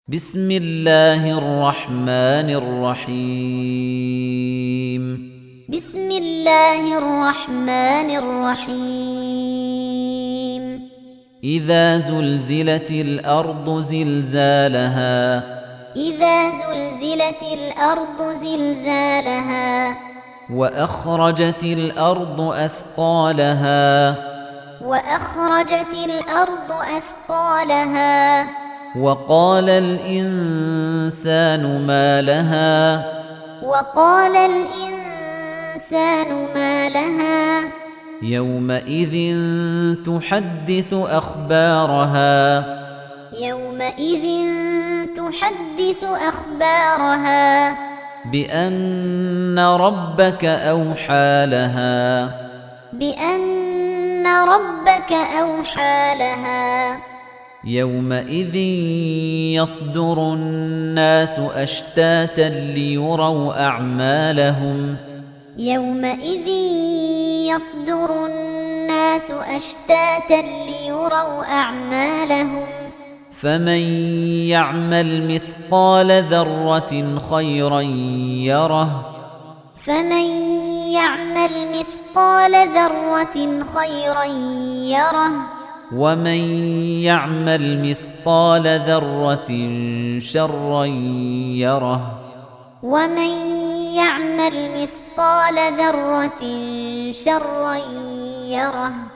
بسم الله الرحمن الرحيم بسم الله الرحمن الرحيم إذا زلزلت الأرض زلزالها إذا زلزلت الأرض زلزالها وأخرجت الأرض أثقالها وأخرجت الأرض أثقالها وقال الإنسان ما لها وقال الإنسان ما لها يومئذ تحدث أخبارها يومئذ تحدث أخبارها بأن ربك أوحى لها بأن ربك أوحى لها يومئذ يصدر الناس أشتاتا ليروا أعمالهم يومئذ يصدر الناس أشتاتا ليروا أعمالهم فمن يعمل مثقال ذرة خيرا يره فمن يعمل مثقال ذرة خيرا يره ومن يعمل مثقال ذرة شرا يره ومن يعمل مثقال ذرة شرا يره